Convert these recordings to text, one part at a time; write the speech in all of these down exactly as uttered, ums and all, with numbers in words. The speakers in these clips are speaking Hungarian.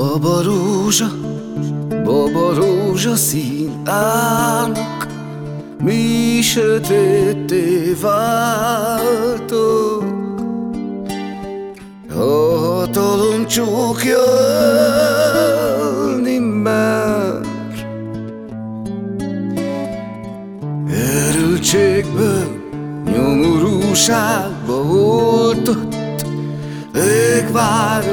Baba rózsa, baba rózsaszín állnak, mi sötétté váltok. A hatalom csókja ölni mer, erőltségből, nyomorúságba oltott ég vár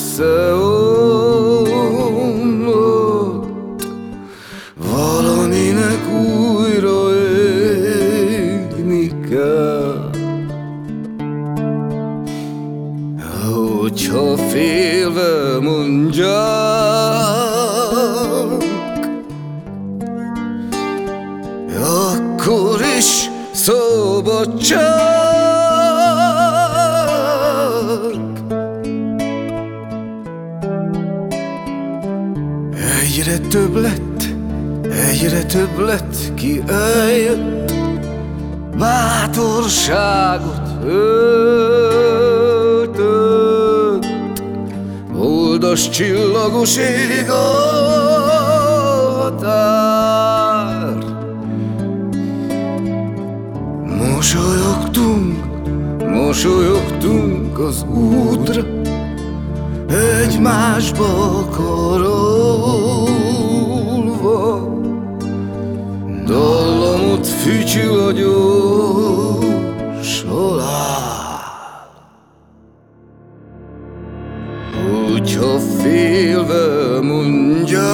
összeomlott, valaminek újra égni kell. Hogyha félve mondják, akkor is szabadság. Egyre több lett, egyre több lett, ki eljött, bátorságot öltött, oldas csillagos ég a határ. Mosolyogtunk, mosolyogtunk az útra, egymásba karolva, dallamot fütyül a gyors halál. Hogyha félve mondják,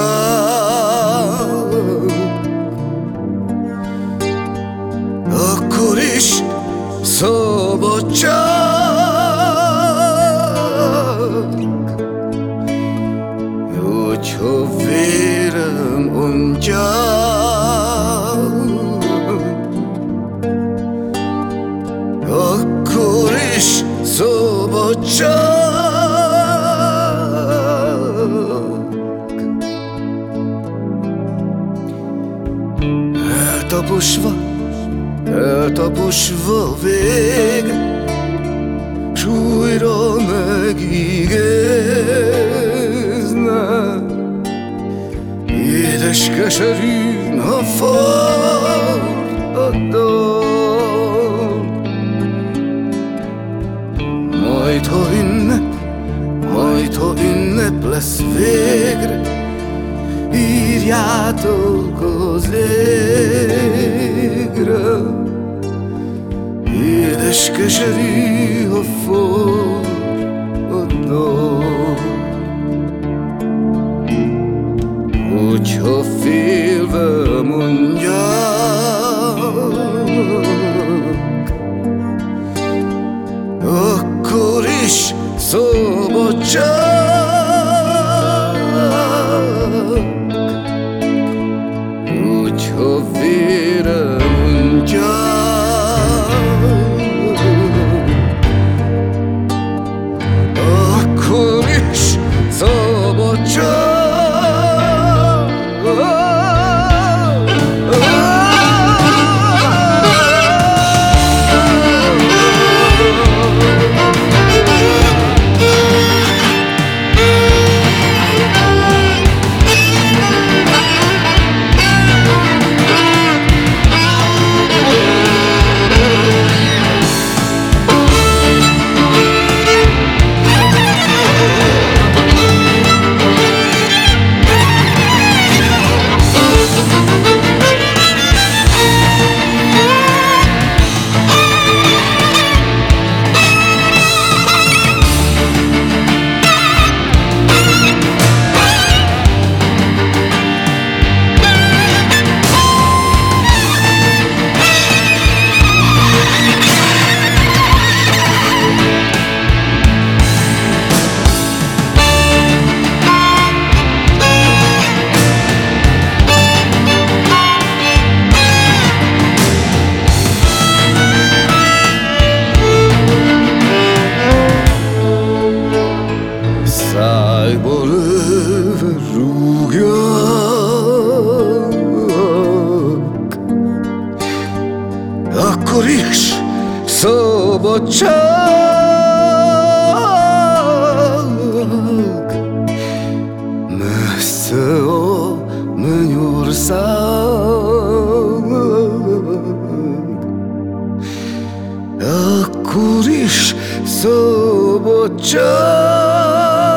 akkor is szabadság. Hogyha vérem mondják, akkor is szabadság. Eltaposva, eltaposva vége, s újra megígézne, édes keserűn, ha ford a dal. Majd ha ünnep, majd ha ünnep lesz végre, írjátok az égre, édes keserű, ha ford a dal. Hogyha félve mondják, akkor is szabadság. Hogyha vére mondják, akkor is szabadság. Szájból lőve rúgjak, akkor is szabadság. messze a mennyország, akkor is szabadság.